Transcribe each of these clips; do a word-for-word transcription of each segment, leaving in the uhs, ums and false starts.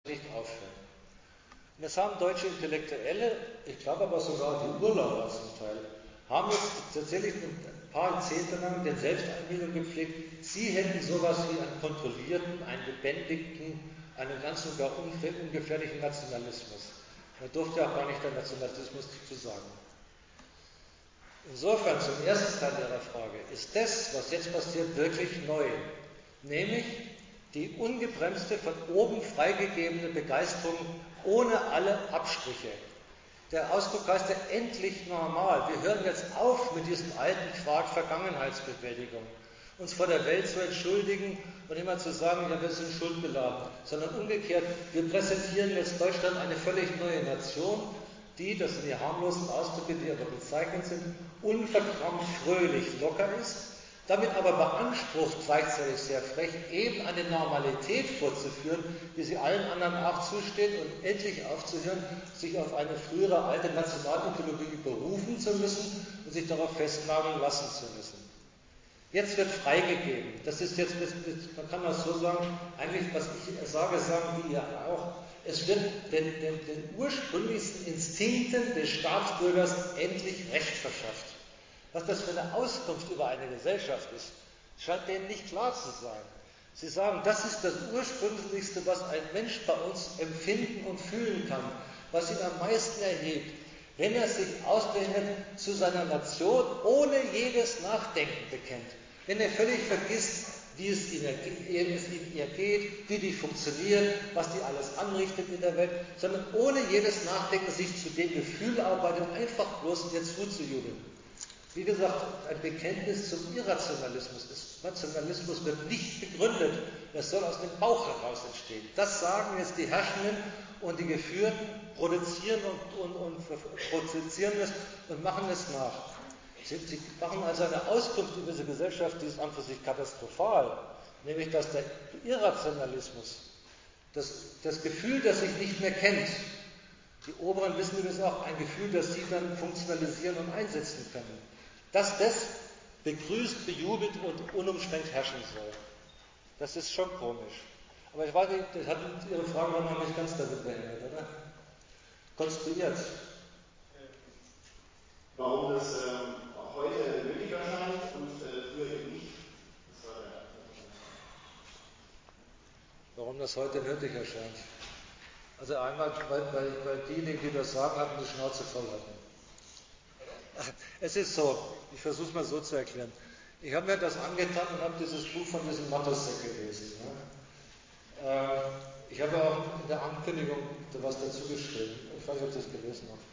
nicht aufhören. Und das haben deutsche Intellektuelle, ich glaube aber sogar die Urlauber zum Teil, haben jetzt tatsächlich ein paar Jahrzehnte lang den Selbsteinbildung gepflegt, sie hätten sowas wie einen kontrollierten, einen lebendigen, einen ganz und gar ungefährlichen Nationalismus. Da durfte auch gar nicht der Nationalismus zu sagen. Insofern zum ersten Teil Ihrer Frage ist das, was jetzt passiert, wirklich neu. Nämlich die ungebremste, von oben freigegebene Begeisterung ohne alle Abstriche. Der Ausdruck heißt ja endlich normal. Wir hören jetzt auf mit diesem alten Quark Vergangenheitsbewältigung, uns vor der Welt zu entschuldigen und immer zu sagen, ja, wir sind schuldbeladen, sondern umgekehrt, wir präsentieren jetzt Deutschland eine völlig neue Nation, die, das sind die harmlosen Ausdrücke, die aber bezeichnend sind, unverkrampft, fröhlich, locker ist, damit aber beansprucht, gleichzeitig sehr frech, eben eine Normalität vorzuführen, wie sie allen anderen auch zusteht und endlich aufzuhören, sich auf eine frühere alte Nationalideologie berufen zu müssen und sich darauf festnageln lassen zu müssen. Jetzt wird freigegeben. Das ist jetzt, man kann das so sagen, eigentlich, was ich sage, sagen die ja auch, es wird den, den, den ursprünglichsten Instinkten des Staatsbürgers endlich Recht verschafft. Was das für eine Auskunft über eine Gesellschaft ist, scheint denen nicht klar zu sein. Sie sagen, das ist das Ursprünglichste, was ein Mensch bei uns empfinden und fühlen kann, was ihn am meisten erhebt, wenn er sich ausgerechnet zu seiner Nation ohne jedes Nachdenken bekennt, wenn er völlig vergisst, wie es ihnen ihr geht, wie die funktionieren, was die alles anrichtet in der Welt, sondern ohne jedes Nachdenken sich zu dem Gefühl arbeitet, einfach bloß ihr zuzujubeln. Wie gesagt, ein Bekenntnis zum Irrationalismus ist. Nationalismus wird nicht begründet, das soll aus dem Bauch heraus entstehen. Das sagen jetzt die Herrschenden und die Geführten, produzieren und, und, und produzieren es und machen es nach. Sie, sie machen also eine Auskunft über diese Gesellschaft, die ist an für sich katastrophal, nämlich dass der Irrationalismus, das, das Gefühl, das sich nicht mehr kennt, die Oberen wissen übrigens auch, ein Gefühl, das sie dann funktionalisieren und einsetzen können, dass das begrüßt, bejubelt und unumschränkt herrschen soll. Das ist schon komisch. Aber ich weiß nicht, das hat Ihre Frage noch nicht ganz damit beendet, oder? Konstruiert. Warum das ähm, heute nötig erscheint und äh, früher eben nicht. Das war der Warum das heute nötig erscheint. Also einmal, weil, weil, weil diejenigen, die das sagen, hatten, die Schnauze voll hatten. Es ist so, ich versuche es mal so zu erklären. Ich habe mir das angetan und habe dieses Buch von diesem Matosek gelesen. Ne? Äh, ich habe auch in der Ankündigung was dazu geschrieben. Ich weiß nicht, ob ich das gelesen habe.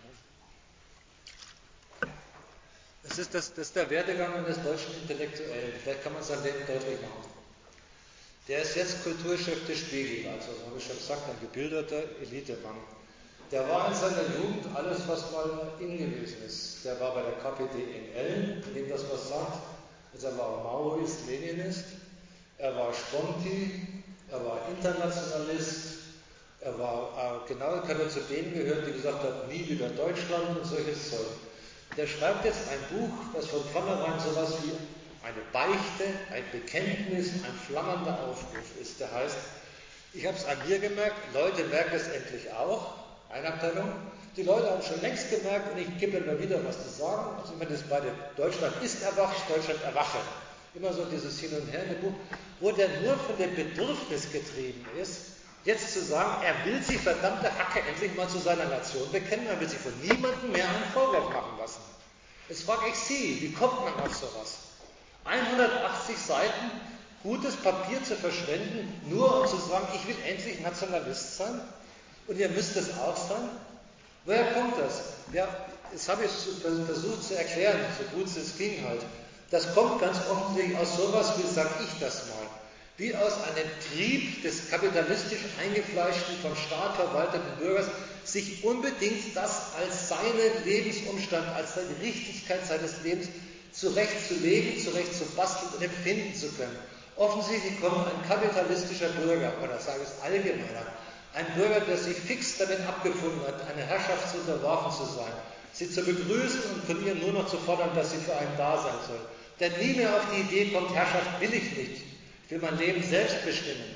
Es ist, das, das ist der Werdegang eines deutschen Intellektuellen. Vielleicht kann man es an dem deutlich machen. Der ist jetzt Kulturchef des Spiegel, also so habe ich schon gesagt, ein gebildeter Elitemann. Der war in seiner Jugend alles, was mal in gewesen ist. Der war bei der K P D in Elm, wem das was sagt. Also er war Maoist, Leninist, er war Sponti, er war Internationalist, er war, äh, genau, kann er zu denen gehören, die gesagt haben, nie wieder Deutschland und solches Zeug. Der schreibt jetzt ein Buch, das von vornherein sowas wie eine Beichte, ein Bekenntnis, ein flammernder Aufruf ist. Der heißt, ich habe es an mir gemerkt, Leute merken es endlich auch, Einabteilung. Die Leute haben schon längst gemerkt, und ich gebe immer wieder was zu sagen, also wenn das beide, Deutschland ist erwacht, Deutschland erwache. Immer so dieses Hin und Her in dem Buch, wo der nur von dem Bedürfnis getrieben ist, jetzt zu sagen, er will sich verdammte Hacke endlich mal zu seiner Nation bekennen, er will sich von niemandem mehr einen Vorwurf machen lassen. Jetzt frage ich Sie, wie kommt man auf sowas? hundertachtzig Seiten gutes Papier zu verschwenden, nur um zu sagen, ich will endlich Nationalist sein und ihr müsst es auch sein? Woher kommt das? Ja, das habe ich versucht zu erklären, so gut es ging halt. Das kommt ganz offensichtlich aus sowas, wie sage ich das mal, wie aus einem Trieb des kapitalistisch eingefleischten, vom Staat verwalteten Bürgers, sich unbedingt das als seinen Lebensumstand, als die Richtigkeit seines Lebens zurechtzulegen, zurechtzubasteln und empfinden zu können. Offensichtlich kommt ein kapitalistischer Bürger, oder sage ich es allgemeiner, ein Bürger, der sich fix damit abgefunden hat, einer Herrschaft zu unterworfen zu sein, sie zu begrüßen und von ihr nur noch zu fordern, dass sie für einen da sein soll, der nie mehr auf die Idee kommt, Herrschaft will ich nicht, ich will mein Leben selbst bestimmen.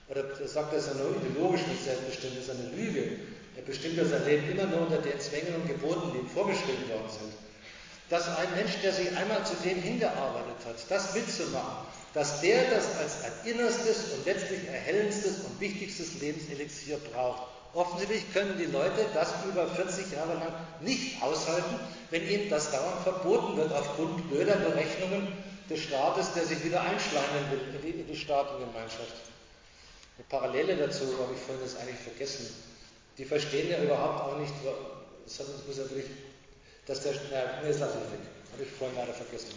Oder er sagt, er ist ja nur ideologisch nicht selbstbestimmt, das ist eine Lüge. Er bestimmt ja sein Leben immer nur unter den Zwängen und Geboten, die ihm vorgeschrieben worden sind. Dass ein Mensch, der sich einmal zu dem hingearbeitet hat, das mitzumachen, dass der das als ein innerstes und letztlich erhellendstes und wichtigstes Lebenselixier braucht. Offensichtlich können die Leute das über vierzig Jahre lang nicht aushalten, wenn ihnen das dauernd verboten wird, aufgrund blöder Berechnungen des Staates, der sich wieder einschleimen will in die, in die Staatengemeinschaft. Eine Parallele dazu habe ich vorhin das eigentlich vergessen. Die verstehen ja überhaupt auch nicht, das muss ja wirklich, dass der, na, nee, das lasse ich weg, habe ich vorhin leider vergessen.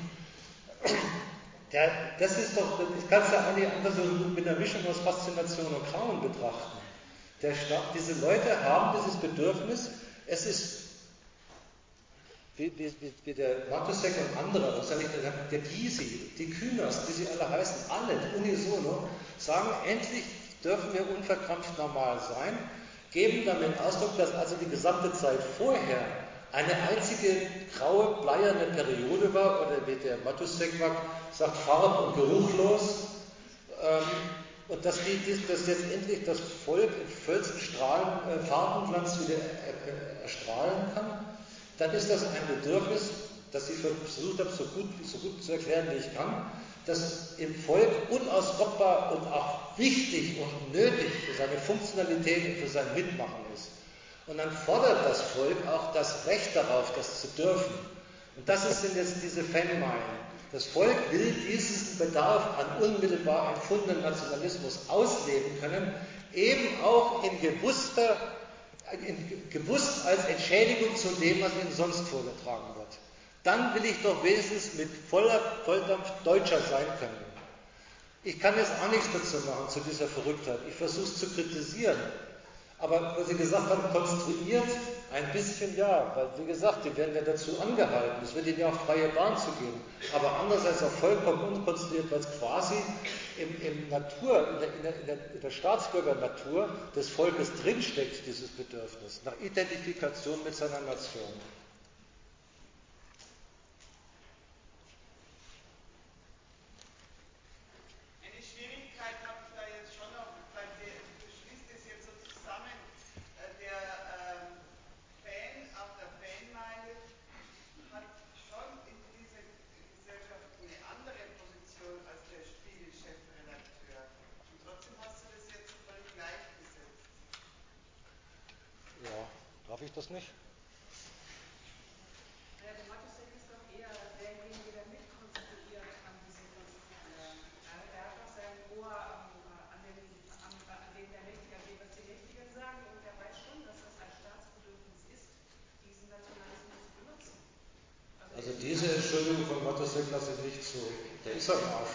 Der, das ist doch, das kannst du ja eigentlich einfach so mit einer Mischung aus Faszination und Grauen betrachten. Der Staat, diese Leute haben dieses Bedürfnis, es ist, wie, wie, wie der Matusek und andere, also der, der Gysi, die Künast, wie sie alle heißen, alle unisono, sagen, endlich dürfen wir unverkrampft normal sein, geben damit Ausdruck, dass also die gesamte Zeit vorher eine einzige graue, bleierne Periode war, oder wie der Matusek sagt, farb- und geruchlos, ähm, und dass, die, dass jetzt endlich das Volk in vollsten Strahlen, äh, Farbenglanz wieder äh, erstrahlen kann, dann ist das ein Bedürfnis, das ich versucht habe, so gut, so gut zu erklären, wie ich kann, das im Volk unausrottbar und auch wichtig und nötig für seine Funktionalität und für sein Mitmachen ist. Und dann fordert das Volk auch das Recht darauf, das zu dürfen. Und das sind jetzt diese Fanmeilen. Das Volk will diesen Bedarf an unmittelbar empfundenen Nationalismus ausleben können, eben auch in gewusster, in, gewusst als Entschädigung zu dem, was ihnen sonst vorgetragen wird. Dann will ich doch wenigstens mit voller Volldampf Deutscher sein können. Ich kann jetzt auch nichts dazu machen, zu dieser Verrücktheit. Ich versuche es zu kritisieren. Aber, was Sie gesagt haben, konstruiert, ein bisschen ja, weil, wie gesagt, die werden ja dazu angehalten. Es wird ihnen ja auch freie Bahn zu geben. Aber andererseits auch vollkommen unkonstruiert, weil es quasi im, im Natur, in der, in, der, in, der, in der Staatsbürgernatur des Volkes drinsteckt, dieses Bedürfnis nach Identifikation mit seiner Nation. Darf ich das nicht? Ja, der Matusek ist doch eher derjenige, der mitkonstruiert an diesem Konstruieren. Er hat doch sein Ohr an, an, dem, an, an dem der Mächtige, an dem, was die Mächtigen sagen, und er weiß schon, dass das ein Staatsbedürfnis ist, diesen Nationalismus zu benutzen. Also, also diese Entschuldigung von Matusek lasse ich nicht zu. Der ist am Arsch.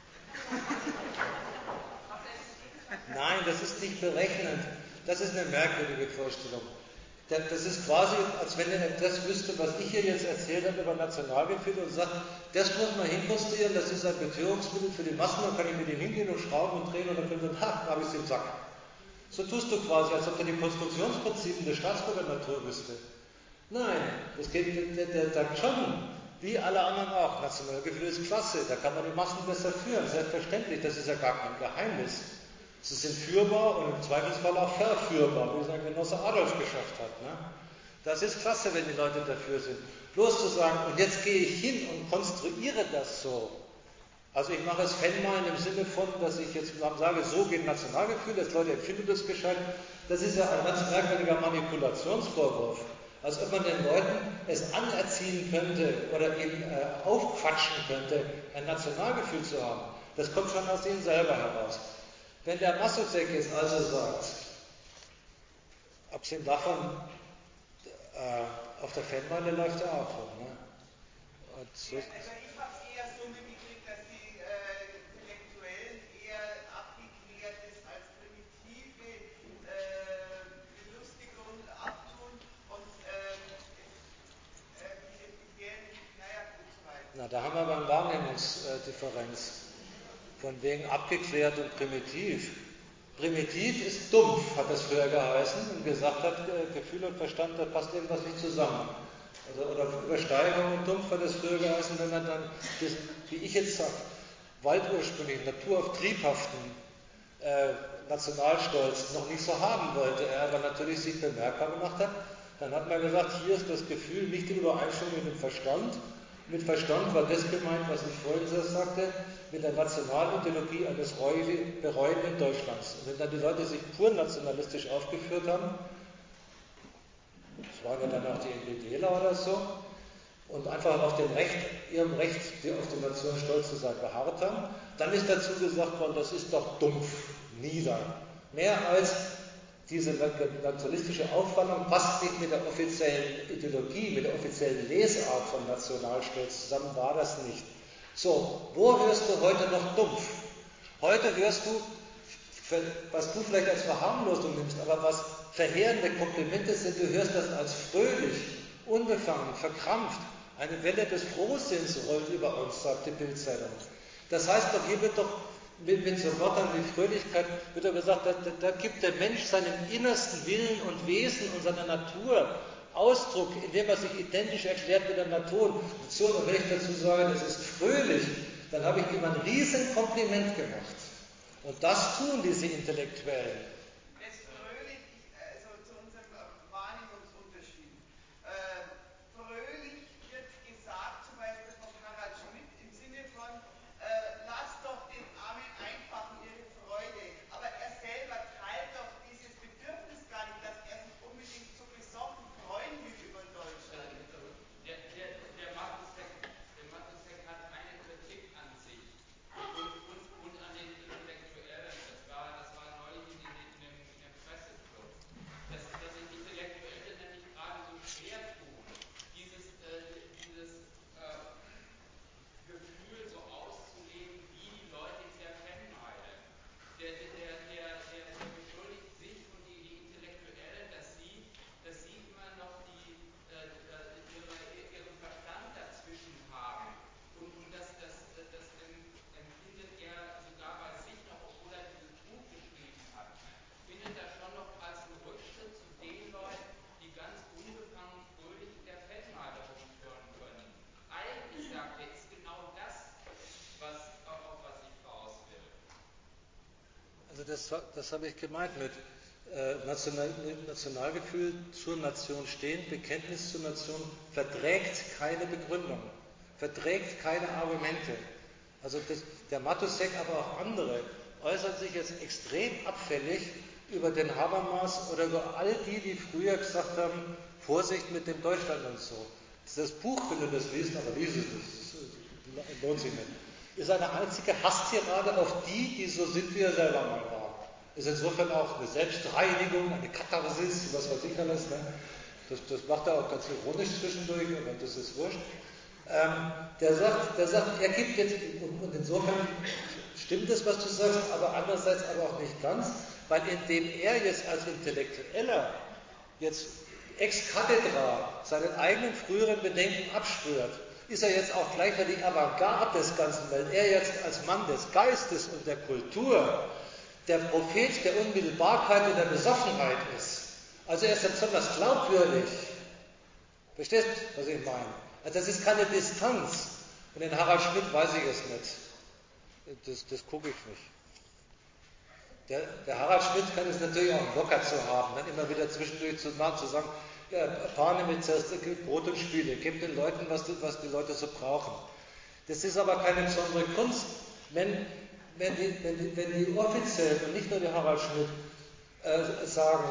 Nein, das ist nicht berechnend. Das ist eine merkwürdige Vorstellung. Das ist quasi, als wenn er das wüsste, was ich hier jetzt erzählt habe über Nationalgefühle und sagt, das muss man hinkonstruieren, das ist ein Betörungsmittel für die Massen, dann kann ich mit dem hingehen und schrauben und drehen und dann können wir sagen, ha, da habe ich es im Sack. So tust du quasi, als ob er die Konstruktionsprinzipien der Staatsbürgernatur wüsste. Nein, das geht, der, der sagt schon, wie alle anderen auch, Nationalgefühl ist klasse, da kann man die Massen besser führen, selbstverständlich, das ist ja gar kein Geheimnis. Sie sind führbar und im Zweifelsfall auch verführbar, wie sein Genosse Adolf geschafft hat. Ne? Das ist klasse, wenn die Leute dafür sind. Bloß zu sagen, und jetzt gehe ich hin und konstruiere das so. Also ich mache es Fanmeilen im Sinne von, dass ich jetzt sage, so geht Nationalgefühl, dass Leute empfinden das gescheit. Das ist ja ein ganz merkwürdiger Manipulationsvorwurf. Als ob man den Leuten es anerziehen könnte oder eben äh, aufquatschen könnte, ein Nationalgefühl zu haben. Das kommt schon aus ihnen selber heraus. Wenn der Matusek jetzt also sagt, abgesehen davon, äh, auf der Fanmeile läuft er auch rum. Ne? Und so ja, also ich habe es eher so mitgekriegt, dass die äh, Intellektuellen eher abgeklärtes als primitive äh, Belustigung abtun und ähm, es, äh, identifizieren, naja, und so weiter. Na, da haben wir aber eine Wahrnehmungsdifferenz. Von wegen abgeklärt und primitiv. Primitiv ist dumpf, hat das früher geheißen und gesagt hat, Gefühl und Verstand, da passt irgendwas nicht zusammen. Also, oder Übersteigerung und dumpf hat es früher geheißen, wenn man dann diesen, wie ich jetzt sage, waldursprünglichen, Natur auf triebhaften äh, Nationalstolz noch nicht so haben wollte, er aber natürlich sich bemerkbar gemacht hat, dann hat man gesagt, hier ist das Gefühl nicht in Übereinstimmung mit dem Verstand. Mit Verstand war das gemeint, was ich vorhin so sagte, mit der Nationalideologie eines bereuenden Deutschlands. Und wenn dann die Leute sich pur nationalistisch aufgeführt haben, das waren ja dann auch die NPDler oder so, und einfach auf dem Recht, ihrem Recht, auf die Nation stolz zu sein, beharrt haben, dann ist dazu gesagt worden, das ist doch dumpf, nieder. Mehr als diese nationalistische Aufwandlung passt nicht mit der offiziellen Ideologie, mit der offiziellen Lesart von Nationalstolz zusammen, war das nicht. So, wo hörst du heute noch dumpf? Heute hörst du, was du vielleicht als Verharmlosung nimmst, aber was verheerende Komplimente sind, du hörst das als fröhlich, unbefangen, verkrampft. Eine Welle des Frohsinns rollt über uns, sagt die Bildzeitung. Das heißt doch, hier wird doch mit, mit so Wörtern wie Fröhlichkeit, wird doch gesagt, da, da, da gibt der Mensch seinen innersten Willen und Wesen und seiner Natur Ausdruck, indem er sich identisch erklärt mit der Natur. Und wenn ich dazu sage, das ist fröhlich, dann habe ich ihm ein riesen Kompliment gemacht. Und das tun diese Intellektuellen. Das fröhlich, also zu unserem Wahrnehmungsunterschied. Äh, fröhlich wird gesagt, zum Beispiel von Harald Schmidt, im Sinne von, äh, lass doch den Armen Einfachen ihre Freude. Aber er selber teilt doch dieses Bedürfnis gar nicht, dass er sich unbedingt so besoffen freuen will über Deutschland. Der, der, der Matusek, der Matusek hat eine Kritik an sich und, und, und an den Intellektuellen. Das war, das war neulich in, in, in, einem, in einem Presseclub. Dass, dass sich Intellektuelle nämlich gerade so schwer tun, dieses, äh, dieses äh, Gefühl so auszulegen, wie die Leute Claire Penn meinen. Der, der, der, der, der, der beschuldigt sich und die, die Intellektuellen, dass sie, dass sie immer noch die, äh, ihre, ihren Verstand dazwischen haben. Und, und das, das, das empfindet er sogar bei sich noch, obwohl er dieses Buch geschrieben hat, findet er schon noch als einen Rückschritt zu den Leuten, die ganz unbefangen fröhlich in der Fettmeile rumtören können. Eigentlich, sagt er, ist genau das, was, auf was ich raus will. Also das, das habe ich gemeint mit äh, National, Nationalgefühl zur Nation stehen, Bekenntnis zur Nation, verträgt keine Begründung, verträgt keine Argumente. Also das, der Matusek, aber auch andere, äußern sich jetzt extrem abfällig über den Habermas oder über all die, die früher gesagt haben, Vorsicht mit dem Deutschland und so. Das Buch, wenn du das liest, aber lies es nicht, das lohnt sich nicht, ist eine einzige Hasstirade auf die, die so sind, wie er selber mal war. Ist insofern auch eine Selbstreinigung, eine Katharsis, was weiß ich alles. Ne? Das, das macht er auch ganz ironisch zwischendurch, aber das ist wurscht. Ähm, der, sagt, der sagt, er gibt jetzt, und, und insofern stimmt es, was du sagst, aber andererseits aber auch nicht ganz, weil indem er jetzt als Intellektueller jetzt ex cathedra seinen eigenen früheren Bedenken abschwört, ist er jetzt auch gleichzeitig Avantgarde des Ganzen, weil er jetzt als Mann des Geistes und der Kultur der Prophet der Unmittelbarkeit und der Besoffenheit ist. Also er ist dann besonders glaubwürdig. Verstehst du, was ich meine? Also das ist keine Distanz. Und den Harald Schmidt weiß ich es nicht. Das, das gucke ich nicht. Der, der Harald Schmidt kann es natürlich auch locker zu haben, dann immer wieder zwischendurch zu, zu sagen, ja, Pane mit Brot und Spiele, gebt den Leuten, was die, was die Leute so brauchen. Das ist aber keine besondere Kunst. Wenn, wenn, die, wenn, die, wenn die Offiziellen und nicht nur der Harald Schmidt äh, sagen,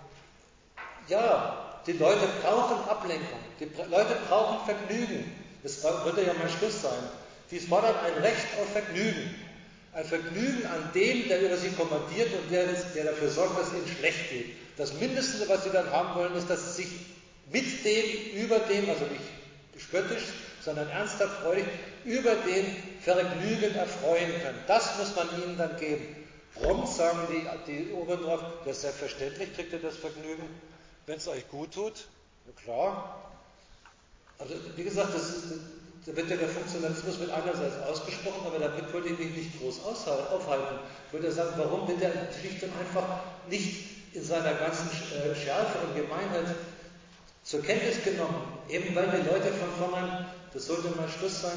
ja, die Leute brauchen Ablenkung, die Leute brauchen Vergnügen, das würde ja mein Schluss sein, die fordern ein Recht auf Vergnügen. Ein Vergnügen an dem, der über sie kommandiert und der, der dafür sorgt, dass es ihnen schlecht geht. Das Mindeste, was sie dann haben wollen, ist, dass sie sich mit dem, über dem, also nicht spöttisch, sondern ernsthaft freudig, über den Vergnügen erfreuen können. Das muss man ihnen dann geben. Prompt sagen die, die oben drauf, ja, selbstverständlich kriegt ihr das Vergnügen, wenn es euch gut tut. Ja, klar. Also, wie gesagt, das ist, da wird ja der Funktionalismus mit einerseits ausgesprochen, aber damit würde ich mich nicht groß aufhalten. Ich würde sagen, warum wird er schlicht und einfach nicht in seiner ganzen Schärfe und Gemeinheit zur Kenntnis genommen? Eben weil die Leute von vornherein, das sollte mein Schluss sein,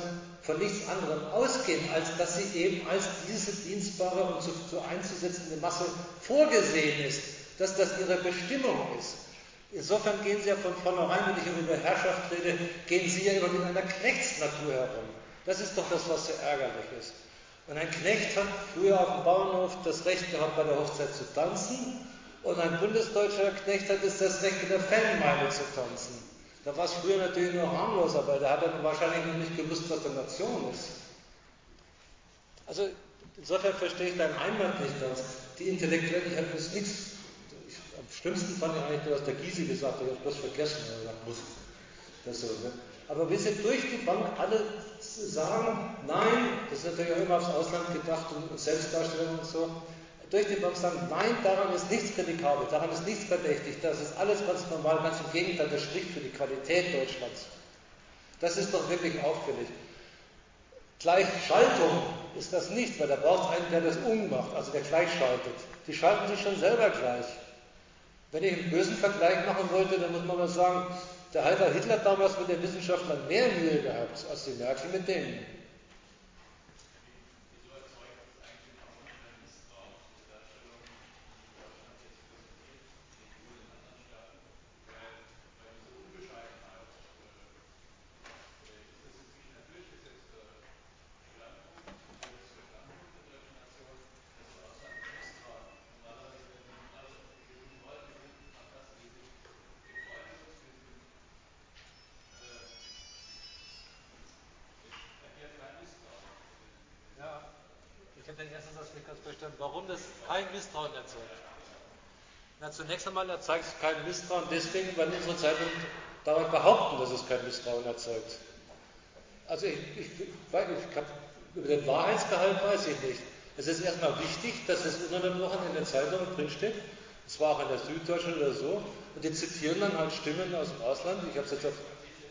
von nichts anderem ausgehen, als dass sie eben als diese dienstbare und zu, zu einzusetzende Masse vorgesehen ist, dass das ihre Bestimmung ist. Insofern gehen sie ja von vornherein, wenn ich über Herrschaft rede, gehen sie ja immer in einer Knechtsnatur herum. Das ist doch das, was so ärgerlich ist. Und ein Knecht hat früher auf dem Bauernhof das Recht gehabt, bei der Hochzeit zu tanzen, und ein bundesdeutscher Knecht hat es das Recht, in der Fanmeile zu tanzen. Da war es früher natürlich nur harmlos, aber da hat er wahrscheinlich noch nicht gewusst, was eine Nation ist. Also insofern verstehe ich deinen Einwand nicht ganz. Die Intellektuellen, ich habe jetzt nichts, ich, am schlimmsten fand ich eigentlich, was der Gysi gesagt hat, ich habe bloß vergessen, oder muss das so, ne? Aber wir sind durch die Bank alle sagen, nein, das ist natürlich auch immer aufs Ausland gedacht und Selbstdarstellung und so, durch die Bank sagen, nein, daran ist nichts kritikabel, daran ist nichts verdächtig, das ist alles ganz normal, ganz im Gegenteil, das spricht für die Qualität Deutschlands. Das ist doch wirklich auffällig. Gleichschaltung ist das nicht, weil da braucht es einen, der das ummacht, also der gleichschaltet. Die schalten sich schon selber gleich. Wenn ich einen bösen Vergleich machen wollte, dann muss man mal sagen, der Heiter Hitler hat damals mit den Wissenschaftlern mehr Mühe gehabt, als die Merkel mit denen. Ich habe den ersten Satz nicht ganz verstanden. Warum das kein Misstrauen erzeugt? Na, zunächst einmal erzeugt es kein Misstrauen deswegen, weil unsere Zeitungen dauernd behaupten, dass es kein Misstrauen erzeugt. Also ich, ich, ich hab, über den Wahrheitsgehalt weiß ich nicht. Es ist erstmal wichtig, dass es ununterbrochen in den Zeitungen drinsteht, und zwar auch in der Süddeutschen oder so, und die zitieren dann halt Stimmen aus dem Ausland. Ich habe es jetzt auf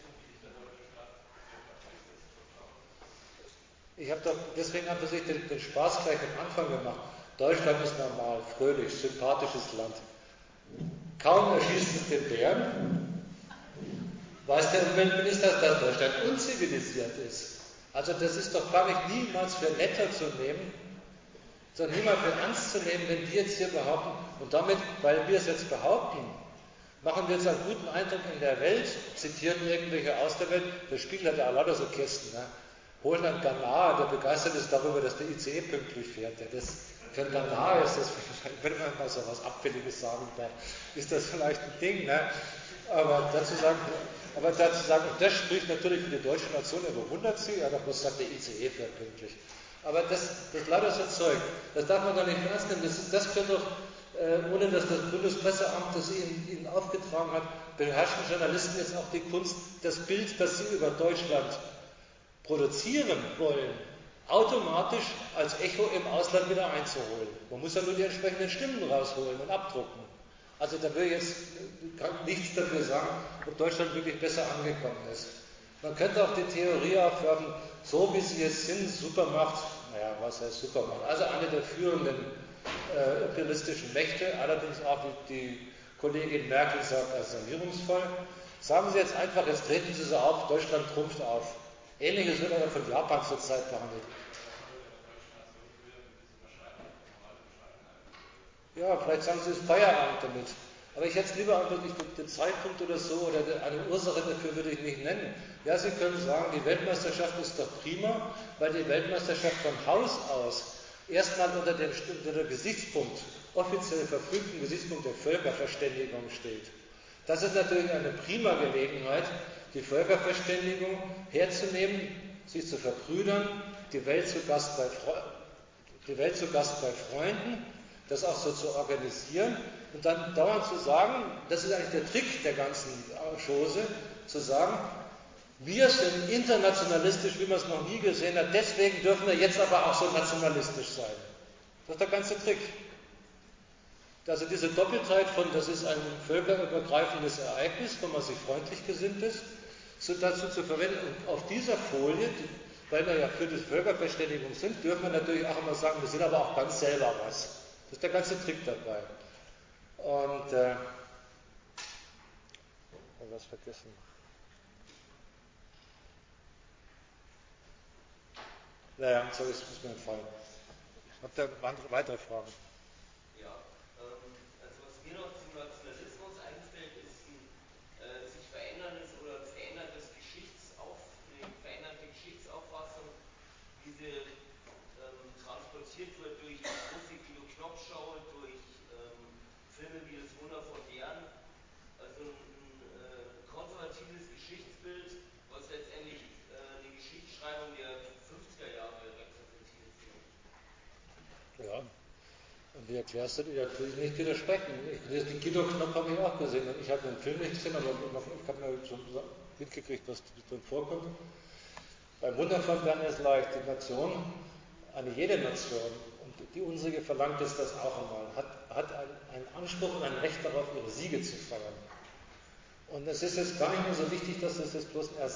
Ich habe doch, deswegen habe ich den, den Spaß gleich am Anfang gemacht. Deutschland ist normal, fröhlich, sympathisches Land. Kaum erschießt es den Bären, weiß der Umweltminister, dass Deutschland unzivilisiert ist. Also das ist doch, glaube ich, niemals für netter zu nehmen, sondern niemals für ernst zu nehmen, wenn die jetzt hier behaupten, und damit, weil wir es jetzt behaupten, machen wir jetzt einen guten Eindruck in der Welt, zitieren irgendwelche aus der Welt, der Spiegel hat ja lauter so Kästen, ne? Holen dann Ghana, der begeistert ist darüber, dass der I C E pünktlich fährt. Ja, das, für einen Ghana ist das, wenn man mal so was Abfälliges sagen darf, ist das vielleicht ein Ding. Ne? Aber dazu sagen, aber dazu sagen, das spricht natürlich für die deutsche Nation, er bewundert sie, aber bloß sagt, der I C E fährt pünktlich. Aber das, das lauter so Zeug, das darf man doch nicht ernst nehmen. Das, das können doch, äh, ohne dass das Bundespresseamt das ihnen, ihnen aufgetragen hat, beherrschen Journalisten jetzt auch die Kunst, das Bild, das sie über Deutschland produzieren wollen, automatisch als Echo im Ausland wieder einzuholen. Man muss ja nur die entsprechenden Stimmen rausholen und abdrucken. Also da will ich jetzt nichts dafür sagen, ob Deutschland wirklich besser angekommen ist. Man könnte auch die Theorie aufwerfen, so wie sie es sind, Supermacht, naja, was heißt Supermacht? Also eine der führenden äh, imperialistischen Mächte, allerdings auch wie die Kollegin Merkel sagt, als sanierungsvoll. Sagen Sie jetzt einfach, jetzt treten Sie so auf, Deutschland trumpft auf. Ähnliches wird aber von Japan zurzeit behandelt. Ja, vielleicht sagen Sie es Feierabend damit. Aber ich hätte es lieber einfach nicht den Zeitpunkt oder so oder eine Ursache dafür würde ich nicht nennen. Ja, Sie können sagen, die Weltmeisterschaft ist doch prima, weil die Weltmeisterschaft von Haus aus erstmal unter dem, unter dem Gesichtspunkt, offiziell verfügten Gesichtspunkt der Völkerverständigung steht. Das ist natürlich eine prima Gelegenheit, die Völkerverständigung herzunehmen, sich zu verbrüdern, die Welt zu Gast bei, Fre- die Welt zu Gast bei Freunden, das auch so zu organisieren und dann dauernd zu sagen, das ist eigentlich der Trick der ganzen Chose, zu sagen, wir sind internationalistisch, wie man es noch nie gesehen hat, deswegen dürfen wir jetzt aber auch so nationalistisch sein. Das ist der ganze Trick. Also diese Doppeltheit von, das ist ein völkerübergreifendes Ereignis, wo man sich freundlich gesinnt ist, so dazu zu verwenden. Und auf dieser Folie, weil wir ja für die Völkerverständigung sind, dürfen wir natürlich auch immer sagen, wir sind aber auch ganz selber was. Das ist der ganze Trick dabei. Und, äh, ich habe was vergessen. Naja, so ist es mir entfallen. Habt ihr andere, weitere Fragen? Ja, ähm, also was mir noch zum Nationalismus einfällt, ist ein äh, sich veränderndes oder veränderndes Geschichtsauf, eine veränderte Geschichtsauffassung, wie sie ähm, transportiert wird durch die große Guido Knopp-Show, durch ähm, Filme wie Das Wunder von Bern, also ein, ein äh, konservatives Geschichtsbild, was letztendlich äh, eine Geschichtsschreibung der fünfziger Jahre repräsentiert. Ja. Und wie erklärst du das? Ja, tue ich nicht widersprechen. Ich, den Guido Knopp habe ich auch gesehen. Ich habe den Film nicht gesehen, aber ich habe mir schon mitgekriegt, was drin vorkommt. Beim Wunder von Bern ist leicht. Die Nation, eine jede Nation, und die unsere verlangt es das auch einmal, hat, hat einen Anspruch und ein Recht darauf, ihre Siege zu feiern. Und es ist jetzt gar nicht mehr so wichtig, dass es jetzt bloß ein Ersatz